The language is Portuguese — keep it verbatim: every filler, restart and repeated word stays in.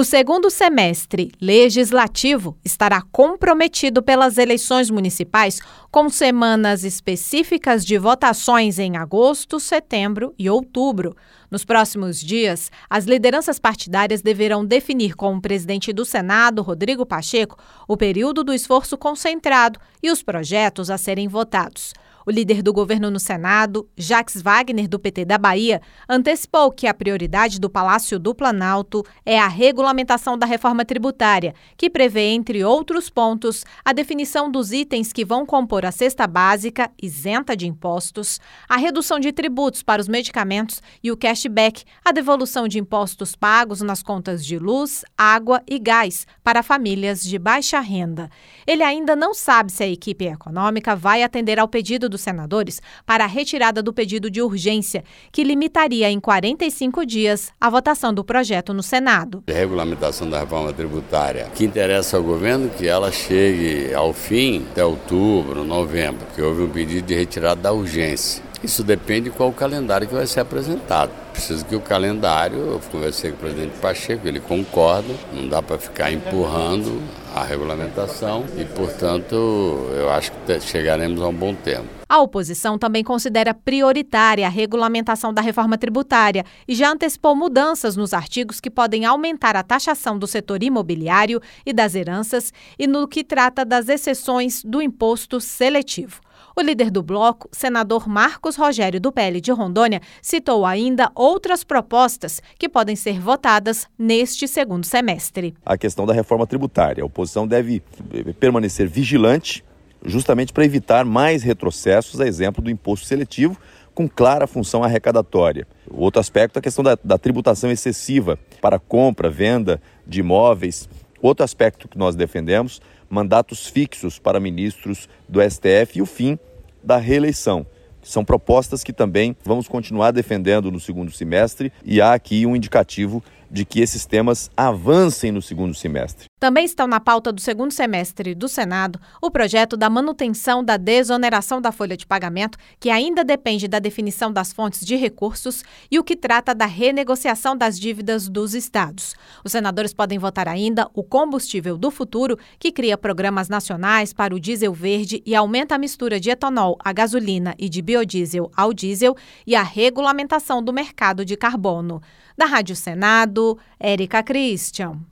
O segundo semestre legislativo estará comprometido pelas eleições municipais, com semanas específicas de votações em agosto, setembro e outubro. Nos próximos dias, as lideranças partidárias deverão definir com o presidente do Senado, Rodrigo Pacheco, o período do esforço concentrado e os projetos a serem votados. O líder do governo no Senado, Jacques Wagner, do P T da Bahia, antecipou que a prioridade do Palácio do Planalto é a regulamentação da reforma tributária, que prevê, entre outros pontos, a definição dos itens que vão compor a cesta básica, isenta de impostos, a redução de tributos para os medicamentos e o cashback, a devolução de impostos pagos nas contas de luz, água e gás para famílias de baixa renda. Ele ainda não sabe se a equipe econômica vai atender ao pedido dos senadores para a retirada do pedido de urgência, que limitaria em quarenta e cinco dias a votação do projeto no Senado. A regulamentação da reforma tributária, que interessa ao governo que ela chegue ao fim até outubro, novembro, porque houve um pedido de retirada da urgência. Isso depende de qual o calendário que vai ser apresentado. Preciso que o calendário, eu conversei com o presidente Pacheco, ele concorda, não dá para ficar empurrando a regulamentação e, portanto, eu acho que chegaremos a um bom termo. A oposição também considera prioritária a regulamentação da reforma tributária e já antecipou mudanças nos artigos que podem aumentar a taxação do setor imobiliário e das heranças e no que trata das exceções do imposto seletivo. O líder do bloco, senador Marcos Rogério, do P L de Rondônia, citou ainda outras propostas que podem ser votadas neste segundo semestre. A questão da reforma tributária. A oposição deve permanecer vigilante justamente para evitar mais retrocessos, a exemplo do imposto seletivo, com clara função arrecadatória. O outro aspecto é a questão da, da tributação excessiva para compra, venda de imóveis. Outro aspecto que nós defendemos, mandatos fixos para ministros do S T F e o fim da reeleição. São propostas que também vamos continuar defendendo no segundo semestre e há aqui um indicativo de que esses temas avancem no segundo semestre. Também estão na pauta do segundo semestre do Senado o projeto da manutenção da desoneração da folha de pagamento, que ainda depende da definição das fontes de recursos, e o que trata da renegociação das dívidas dos estados. Os senadores podem votar ainda o combustível do futuro, que cria programas nacionais para o diesel verde e aumenta a mistura de etanol à gasolina e de biodiesel ao diesel, e a regulamentação do mercado de carbono. Da Rádio Senado, Érica Christian.